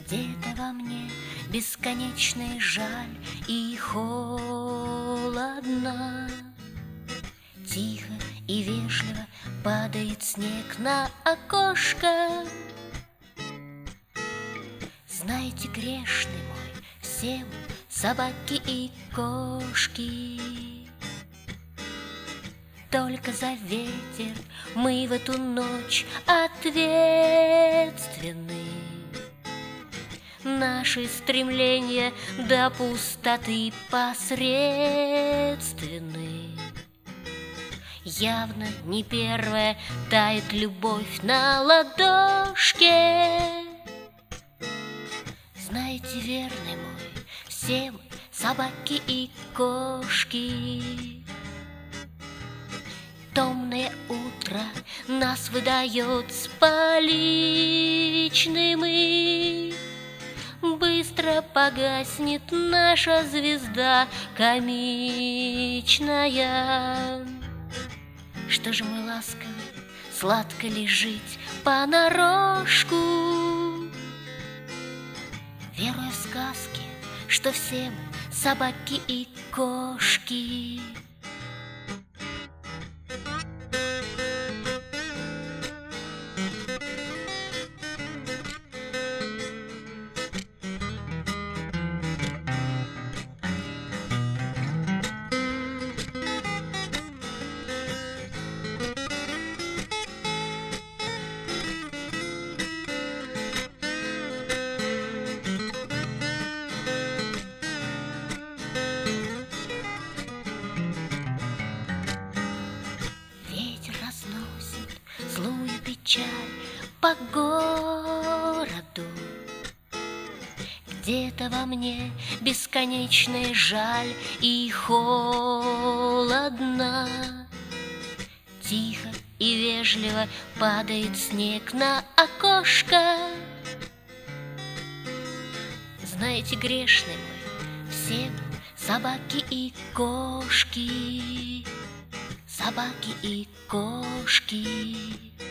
Где-то во мне бесконечная жаль и холодно. Тихо и вежливо падает снег на окошко. Знаете, грешный мой, всем собаки и кошки. Только за ветер мы в эту ночь ответственны. Наши стремления до пустоты посредственны. Явно не первая тает любовь на ладошке. Знаете, верный мой, все мы собаки и кошки. Томное утро нас выдает с поличным, и быстро погаснет наша звезда комичная. Что же, мой ласковый, сладко ли жить понарошку, веруя в сказки, что все мы собаки и кошки? Злую печаль по городу. Где-то во мне бесконечная жаль и холодно. Тихо и вежливо падает снег на окошко. Знаете, грешный мой, все мы собаки и кошки. Собаки и кошки.